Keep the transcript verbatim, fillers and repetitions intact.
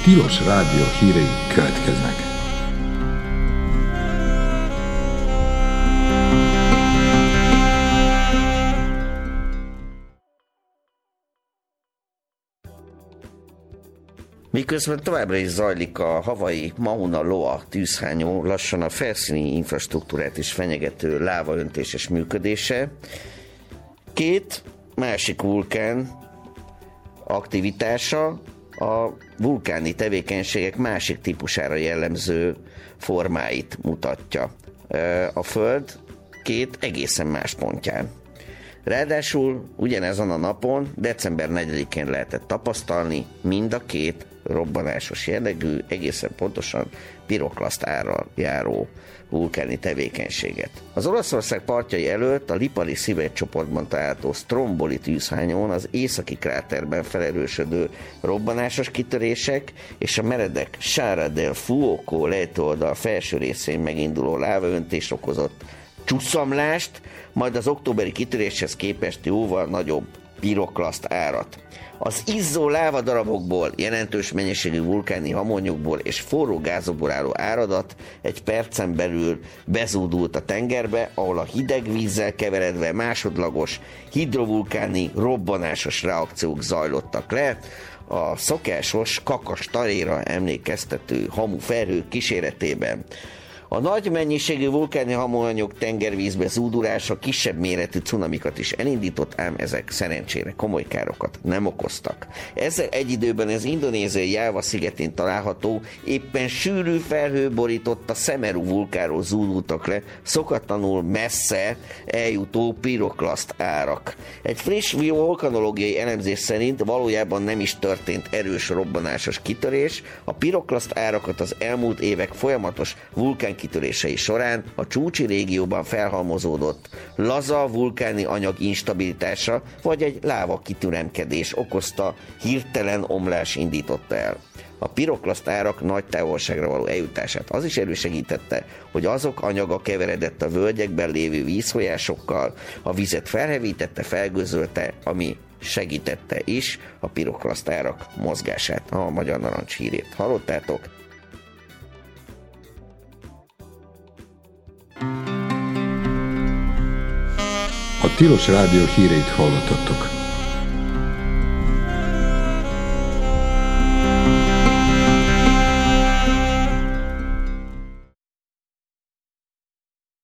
Tilos Rádió hírei következnek. Miközben továbbra is zajlik a hawaii Mauna Loa tűzhányó, lassan a felszíni infrastruktúrát is fenyegető lávaöntéses működése, két másik vulkán aktivitása a vulkáni tevékenységek másik típusára jellemző formáit mutatja a Föld két egészen más pontján. Ráadásul ugyanezen a napon, december negyedikén lehetett tapasztalni mind a két robbanásos jellegű, egészen pontosan piroklaszt árral járó vulkáni tevékenységet. Az Olaszország partjai előtt a Lipari szigetcsoportban található Stromboli tűzhányón az északi kráterben felerősödő robbanásos kitörések és a meredek Sciara del Fuoco lejtőoldal felső részén meginduló lávaöntés okozott csusszamlást, majd az októberi kitöréshez képest jóval nagyobb piroklaszt árat. Az izzó lávadarabokból, jelentős mennyiségű vulkáni hamonyokból és forró gázokból álló áradat egy percen belül bezúdult a tengerbe, ahol a hideg vízzel keveredve másodlagos hidrovulkáni robbanásos reakciók zajlottak le, a szokásos kakas taréra emlékeztető hamufelhő kíséretében. A nagy mennyiségű vulkáni hamuanyag tengervízbe zúdulása kisebb méretű cunamikat is elindított, ám ezek szerencsére komoly károkat nem okoztak. Ezzel egy időben az indonéziai Jáva szigetén található, éppen sűrű felhő borította Semeru vulkánról zúdultak le szokatlanul messze eljutó piroklaszt árak. Egy friss vulkanológiai elemzés szerint valójában nem is történt erős robbanásos kitörés, a piroklaszt árakat az elmúlt évek folyamatos vulkán kitörései során a csúcsi régióban felhalmozódott laza vulkáni anyag instabilitása vagy egy láva kitüremkedés okozta hirtelen omlás indította el. A piroklaszt árak nagy távolságra való eljutását az is elősegítette, hogy azok anyaga keveredett a völgyekben lévő vízfolyásokkal, a vizet felhevítette, felgőzölte, ami segítette is a piroklaszt árak mozgását. A Magyar Narancs hírét hallottátok. A Tilos Rádió híreit hallottatok.